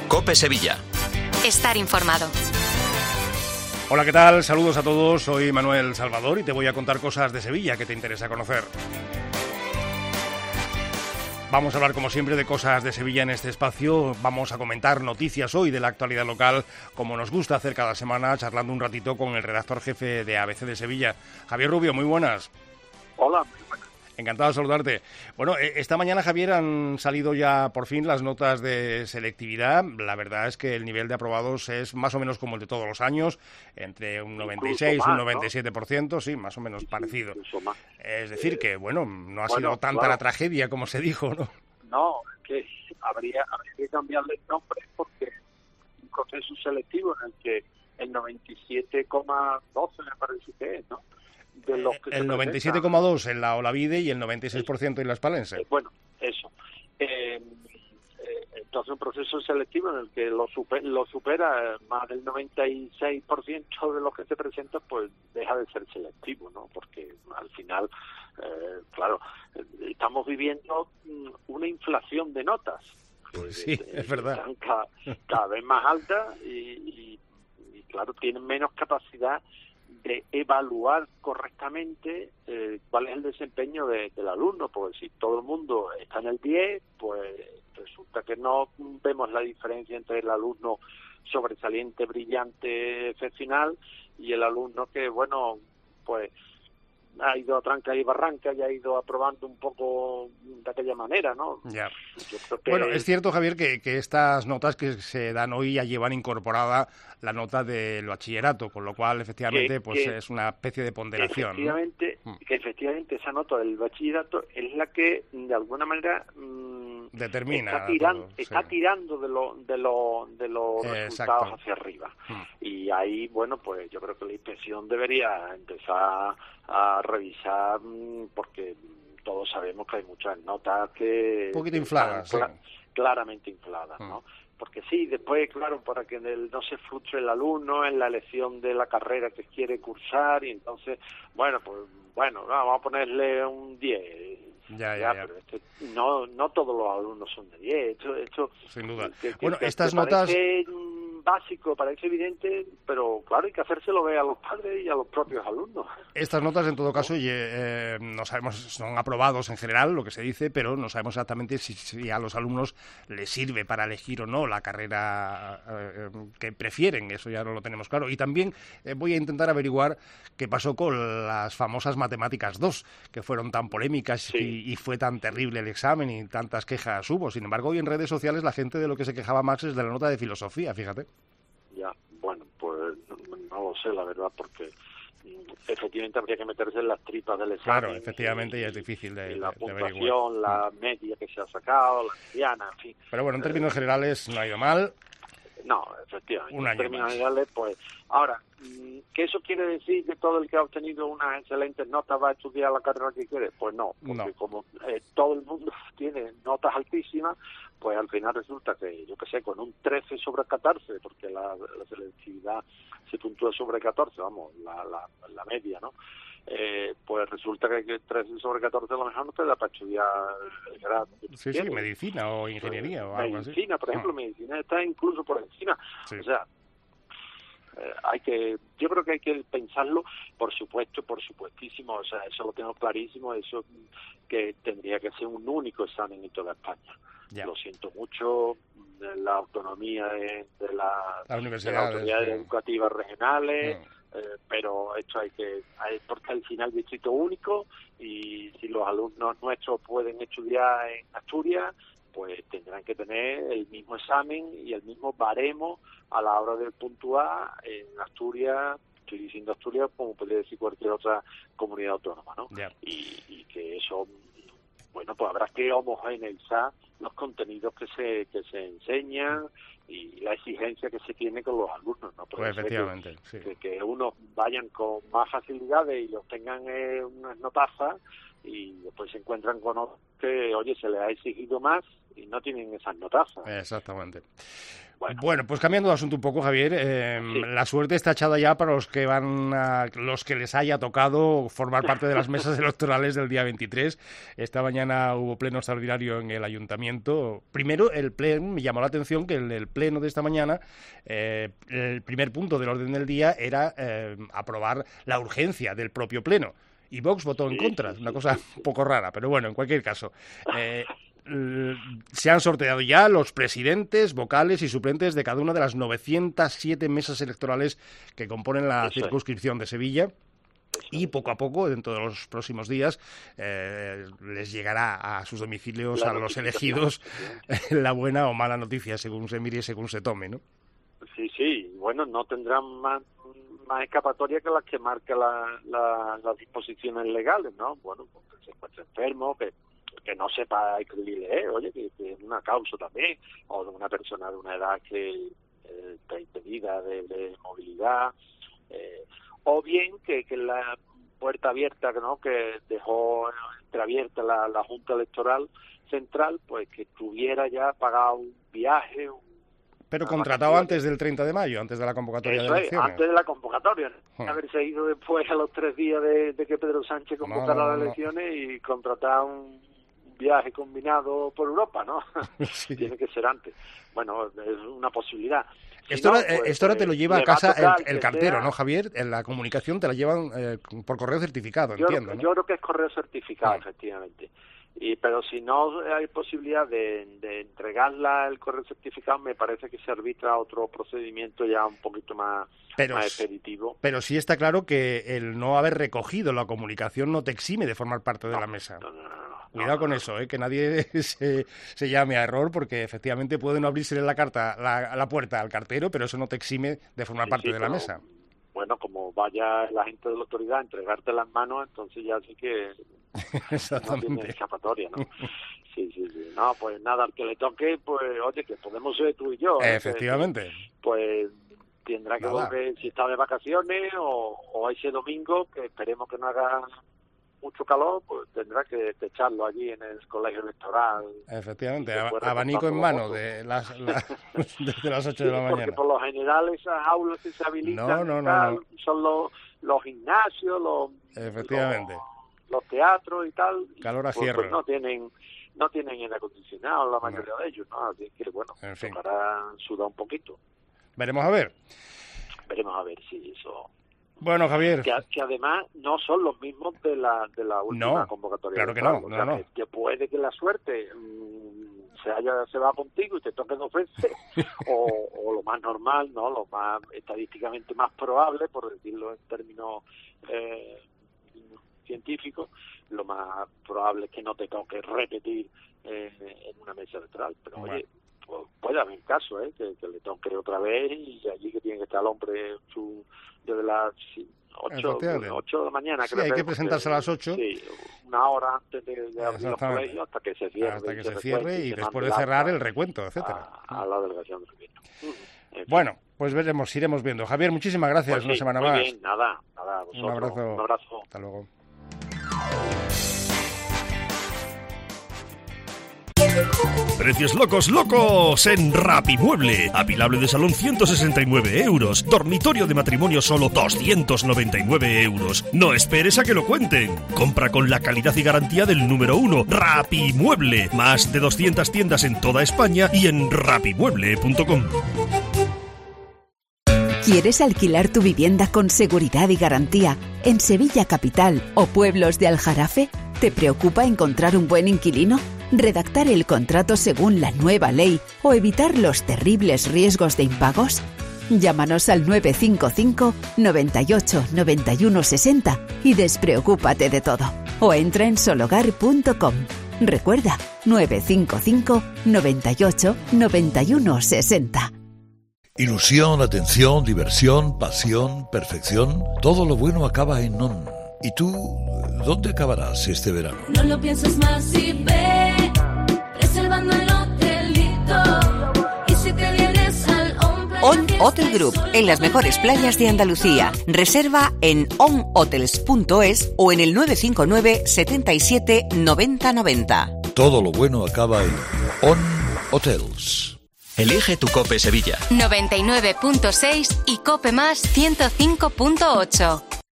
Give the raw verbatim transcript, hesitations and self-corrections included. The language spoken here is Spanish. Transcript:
COPE Sevilla. Estar informado. Hola, ¿qué tal? Saludos a todos, soy Manuel Salvador y te voy a contar cosas de Sevilla que te interesa conocer. Vamos a hablar, como siempre, de cosas de Sevilla en este espacio. Vamos a comentar noticias hoy de la actualidad local, como nos gusta hacer cada semana, charlando un ratito con el redactor jefe de A B C de Sevilla. Javier Rubio, muy buenas. Hola, muy buenas. Encantado de saludarte. Bueno, esta mañana, Javier, han salido ya por fin las notas de selectividad. La verdad es que el nivel de aprobados es más o menos como el de todos los años, entre un noventa y seis y un noventa y siete por ciento, sí, más o menos sí, parecido. Más. Es decir, que, bueno, no ha bueno, sido tanta claro. la tragedia como se dijo, ¿no? No, es que habría, habría que cambiarle el nombre porque es un proceso selectivo en el que el noventa y siete coma doce me parece que es, ¿no? De los que el noventa y siete coma dos en la Olavide y el noventa y seis por ciento en la Espalense. Eh, bueno, eso. Eh, eh, entonces un proceso selectivo en el que lo, super, lo supera más del noventa y seis por ciento de los que se presentan, pues deja de ser selectivo, ¿no? Porque al final, eh, claro, estamos viviendo una inflación de notas. Pues sí, eh, es verdad. Están cada, cada vez más altas y, y, y, claro, tienen menos capacidad de evaluar correctamente eh, cuál es el desempeño de, del alumno, porque si todo el mundo está en el diez, pues resulta que no vemos la diferencia entre el alumno sobresaliente, brillante, excepcional, y el alumno que, bueno, pues ha ido a tranca y barranca y ha ido aprobando un poco de aquella manera, ¿no? Ya. Yo creo que... Bueno, es cierto, Javier, que, que estas notas que se dan hoy ya llevan incorporada la nota del bachillerato, con lo cual, efectivamente, que, pues que, es una especie de ponderación. Efectivamente, ¿no? que efectivamente esa nota del bachillerato es la que, de alguna manera, mmm, determina está, tiran, todo, está sí. tirando de, lo, de, lo, de los eh, resultados exacto. hacia arriba. Hmm. Y ahí, bueno, pues yo creo que la inspección debería empezar a revisar, porque todos sabemos que hay muchas notas que... Un poquito que infladas, cl- sí. claramente infladas, ¿no? Hmm. Porque sí, después, claro, para que el, no se frustre el alumno en la elección de la carrera que quiere cursar, y entonces, bueno, pues, bueno, vamos a ponerle un diez. Ya, ya, ya, ya. pero este, no, no todos los alumnos son de diez. Esto, esto, sin duda. Que, que, bueno, que, estas que notas... parece básico, parece evidente, pero claro, hay que hacérselo ver a los padres y a los propios alumnos. Estas notas, en todo caso, eh, no sabemos, son aprobados en general, lo que se dice, pero no sabemos exactamente si, si a los alumnos les sirve para elegir o no la carrera eh, que prefieren, eso ya no lo tenemos claro. Y también eh, voy a intentar averiguar qué pasó con las famosas Matemáticas dos, que fueron tan polémicas sí. y, y fue tan terrible el examen y tantas quejas hubo. Sin embargo, hoy en redes sociales la gente de lo que se quejaba más es de la nota de filosofía, fíjate. Ya, bueno, pues no, no lo sé, la verdad, porque efectivamente habría que meterse en las tripas del examen. Claro, efectivamente, y, ya es difícil de, y la de, de puntuación, la media que se ha sacado, la mediana, en fin. Pero bueno, en términos eh, generales no ha ido mal. No, efectivamente, Un año en términos más. generales, pues... Ahora, ¿que eso quiere decir que todo el que ha obtenido unas excelentes notas va a estudiar la carrera que quiere? Pues no, porque no. como eh, todo el mundo tiene notas altísimas, pues al final resulta que, yo qué sé, con un trece sobre catorce, porque la, la selectividad se puntúa sobre catorce, vamos, la, la, la media, ¿no? Eh, pues resulta que trece sobre catorce a lo mejor no te da para estudiar el grado. Sí, sí, medicina o ingeniería pues, o algo medicina, así. Medicina, por ejemplo, ah. medicina está incluso por encima. Sí. O sea, eh, hay que, yo creo que hay que pensarlo, por supuesto, por supuestísimo, o sea, eso lo tengo clarísimo, eso que tendría que ser un único examen en toda España. Ya. Lo siento mucho, la autonomía de, de, la, la de las autoridades sí. educativas regionales, sí. Eh, pero esto hay que, hay, porque al final distrito único, y si los alumnos nuestros pueden estudiar en Asturias, pues tendrán que tener el mismo examen y el mismo baremo a la hora de puntuar en Asturias. Estoy diciendo Asturias como puede decir cualquier otra comunidad autónoma, ¿no? Yeah. Y, y que eso, bueno, pues habrá que homogeneizar los contenidos que se que se enseñan y la exigencia que se tiene con los alumnos, ¿no? Pues efectivamente, que, sí. que, que unos vayan con más facilidades y obtengan eh, unas notazas, y después se encuentran con otros que, oye, se les ha exigido más y no tienen esas notazas. Exactamente. Bueno, bueno, pues cambiando de asunto un poco, Javier, eh, sí. La suerte está echada ya para los que van a, los que les haya tocado formar parte de las mesas electorales del día veintitrés. Esta mañana hubo pleno extraordinario en el ayuntamiento. Primero, el pleno, me llamó la atención que el, el pleno de esta mañana, eh, el primer punto del orden del día era eh, aprobar la urgencia del propio pleno. Y Vox votó en contra, una cosa un poco rara, pero bueno, en cualquier caso. Eh, se han sorteado ya los presidentes, vocales y suplentes de cada una de las novecientas siete mesas electorales que componen la Eso circunscripción es. de Sevilla. Y poco a poco, dentro de los próximos días, eh, les llegará a sus domicilios, la a los elegidos, la buena o mala noticia, según se mire y según se tome, ¿no? Sí, sí. Bueno, no tendrán más, más escapatoria que las que marca la, la, las disposiciones legales, ¿no? Bueno, porque se encuentra enfermo, que que no sepa escribirle, ¿eh? Oye, que, que es una causa también, o de una persona de una edad que eh, está impedida de, de movilidad, eh, o bien que, que la puerta abierta, ¿no?, que dejó entreabierta la, la Junta Electoral Central, pues que tuviera ya pagado un viaje, un Pero contratado antes del treinta de mayo, antes de la convocatoria Eso de es, elecciones. antes de la convocatoria. Hmm. Haberse ido después a los tres días de, de que Pedro Sánchez convocara no, no, las no. elecciones y contratar un viaje combinado por Europa, ¿no? Sí. Tiene que ser antes. Bueno, es una posibilidad. Si Esto, no, ahora, pues, esto ahora te lo lleva le a casa va a tocar el, el que cartero, sea... ¿no, Javier? En la comunicación te la llevan eh, por correo certificado, yo entiendo, creo, ¿no? Yo creo que es correo certificado, Ah. efectivamente. Y pero si no hay posibilidad de, de entregarla el correo certificado, me parece que se arbitra otro procedimiento ya un poquito más, Pero, más expeditivo. Pero sí está claro que el no haber recogido la comunicación no te exime de formar parte de no, la mesa. No, no, no, no, Cuidado no, con no. eso, ¿eh? Que nadie se, se llame a error, porque efectivamente puede no abrirse la carta, la, la puerta al cartero, pero eso no te exime de formar Sí, parte sí, de la pero, mesa. Bueno, como vaya la gente de la autoridad a entregarte las manos, entonces ya sí que Exactamente. no tiene escapatoria, ¿no? Sí, sí, sí. No, pues nada, al que le toque, pues oye, que podemos ser tú y yo. ¿eh? Efectivamente. Que, pues tendrá que Nada. volver, si está de vacaciones o, o ese domingo, que esperemos que no haga mucho calor, pues tendrá que echarlo allí en el colegio electoral. Efectivamente, Y después abanico en recortando mano los votos. de las, la, desde las ocho Sí, de la porque mañana. por lo general esas aulas que se habilitan No, no, y no, tal, no. son los, los gimnasios, los, Efectivamente. los, los teatros y tal. y, Calor a pues, cierre. pues no tienen no tienen aire acondicionado la mayoría No. de ellos, ¿no? Así que, bueno, En fin. tocará sudar un poquito. Veremos a ver. Veremos a ver si eso... Bueno, Javier. Que, que además no son los mismos de la de la última No, convocatoria. claro que electoral. no, O no, sea, no. Que, que puede que la suerte mmm, se haya se va contigo y te toque dos veces, o, o lo más normal, no, lo más estadísticamente más probable, por decirlo en términos eh, científicos, lo más probable es que no te toque repetir eh, en una mesa electoral. Pero Bueno. oye, pues, puede haber caso, ¿eh? Que, que le toque otra vez y allí que tiene que estar el hombre su, desde las ocho, Efectivamente. ocho de la mañana. Sí, creo hay que es, presentarse a las ocho. Sí, una hora antes de, de abrir los Exactamente. colegios hasta que se cierre. Hasta y que se se cierre recuente y se después mande de cerrar acta el recuento, etcétera. A, a la delegación de gobierno. En fin. Bueno, pues veremos, iremos viendo. Javier, muchísimas gracias, Pues una sí, semana muy más. bien, nada, nada, vosotros, Un abrazo. Un abrazo. Hasta luego. Precios locos, locos en Rapimueble. Apilable de salón ciento sesenta y nueve euros. Dormitorio de matrimonio solo doscientos noventa y nueve euros. No esperes a que lo cuenten. Compra con la calidad y garantía del número uno, Rapimueble. Más de doscientas tiendas en toda España y en rapimueble punto com. ¿Quieres alquilar tu vivienda con seguridad y garantía en Sevilla Capital o pueblos de Aljarafe? ¿Te preocupa encontrar un buen inquilino? ¿Redactar el contrato según la nueva ley o evitar los terribles riesgos de impagos? Llámanos al nueve cinco cinco, noventa y ocho, noventa y uno sesenta y despreocúpate de todo. O entra en sologar punto com. Recuerda, nueve cinco cinco, noventa y ocho, noventa y uno sesenta. Ilusión, atención, diversión, pasión, perfección. Todo lo bueno acaba en NON. ¿Y tú, dónde acabarás este verano? No lo pienses más y ve, reservando el hotelito. Y si te vienes al hombre... On Hotel Group, en las mejores playas de Andalucía. Reserva en on hotels punto es o en el nueve cinco nueve, setenta y siete, noventa noventa. Todo lo bueno acaba en On Hotels. Elige tu COPE Sevilla. noventa y nueve punto seis y COPE más ciento cinco punto ocho.